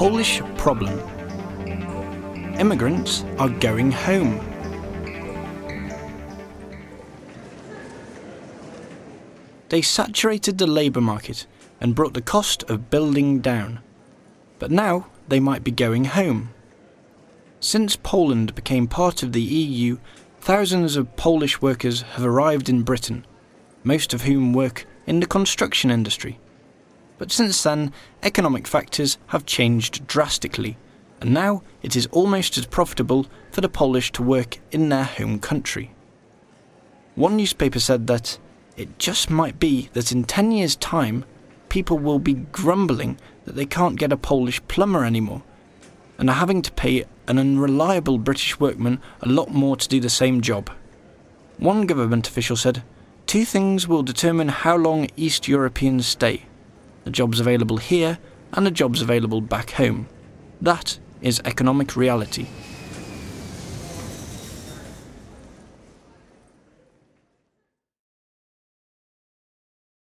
Polish problem. Immigrants are going home. They saturated the labour market and brought the cost of building down. But now they might be going home. Since Poland became part of the EU, thousands of Polish workers have arrived in Britain, most of whom work in the construction industry. But since then, economic factors have changed drastically, and now it is almost as profitable for the Polish to work in their home country. One newspaper said that it just might be that in 10 years' time, people will be grumbling that they can't get a Polish plumber anymore, and are having to pay an unreliable British workman a lot more to do the same job. One government official said, "Two things will determine how long East Europeans stay: the jobs available here and the jobs available back home. That is economic reality."